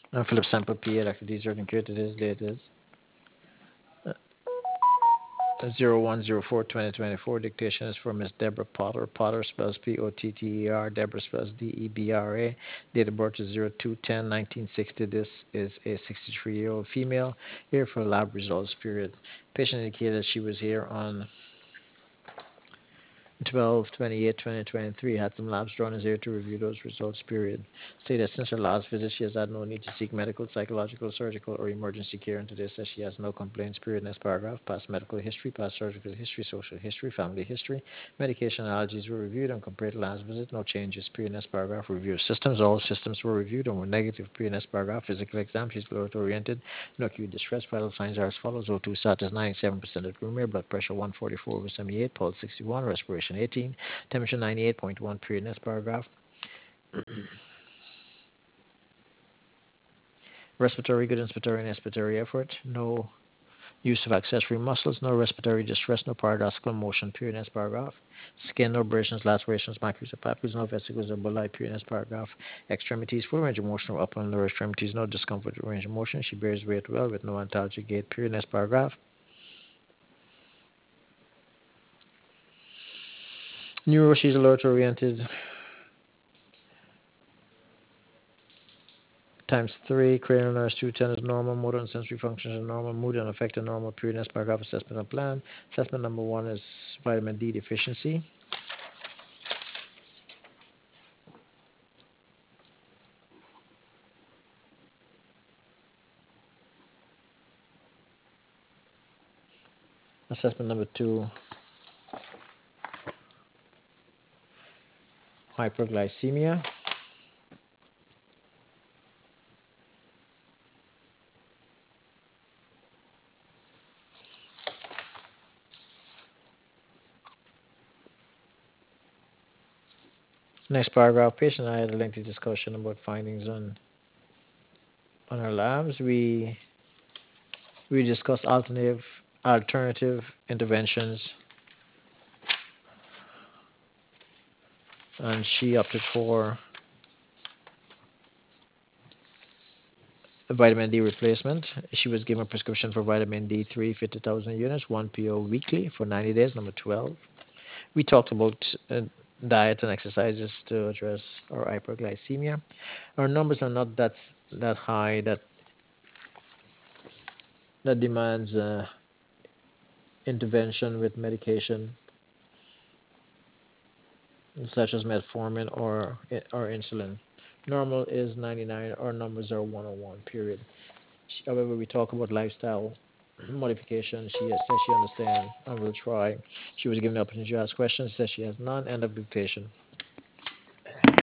Philip Sample PA, Dr. D. Jordan Care, today's date is 01/04/2024. Dictation is for Miss Deborah Potter. Potter spells Potter. Deborah spells Debra. Date of birth is 02/10/1960. This is a 63-year-old female here for lab results period. Patient indicated she was here on 12/28/2023. Had some labs drawn is here to review those results period. Stated since her last visit she has had no need to seek medical, psychological, surgical, or emergency care, and today says she has no complaints period. Next paragraph. Past medical history, past surgical history, social history, family history, medication allergies were reviewed and compared to last visit. No changes period. Next paragraph. Review of systems. All systems were reviewed and were negative period. Next paragraph. Physical exam. She's growth oriented. No acute distress. Vital signs are as follows: O2 status 97% at room air, blood pressure 144/78, pulse 61, respiration 18, temperature 98.1 period. Next paragraph. Respiratory, good inspiratory and expiratory effort. No use of accessory muscles, no respiratory distress, no paradoxical motion period. Next paragraph. Skin, no abrasions, lacerations, macules or papules, no vesicles or bulli period. Next paragraph. Extremities, full range of motion of upper and lower extremities, no discomfort with range of motion. She bears weight well with no antalgic gait period. Next paragraph. Neuro, she's alert oriented, times 3. Cranial nerves 210 is normal. Motor and sensory functions are normal. Mood and affect are normal. Period. Next paragraph. Assessment and plan. Assessment number 1 is vitamin D deficiency. Assessment number 2, hyperglycemia. Next paragraph. Patient and I had a lengthy discussion about findings on our labs. We discussed alternative interventions, and she opted for vitamin D replacement. She was given a prescription for vitamin D3, 50,000 units, 1 PO weekly for 90 days. Number 12. We talked about diet and exercises to address our hyperglycemia. Our numbers are not that high that demands intervention with medication such as metformin or insulin. Normal is 99. Our numbers are 101. Period. However, we talk about lifestyle modification. She has said she understands and will try. She was given the opportunity to ask questions. Says she has none. End of dictation.